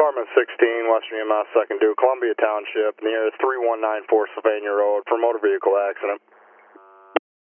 Department 16, Western EMS, second due, Columbia Township, near 3194 Sylvania Road for motor vehicle accident.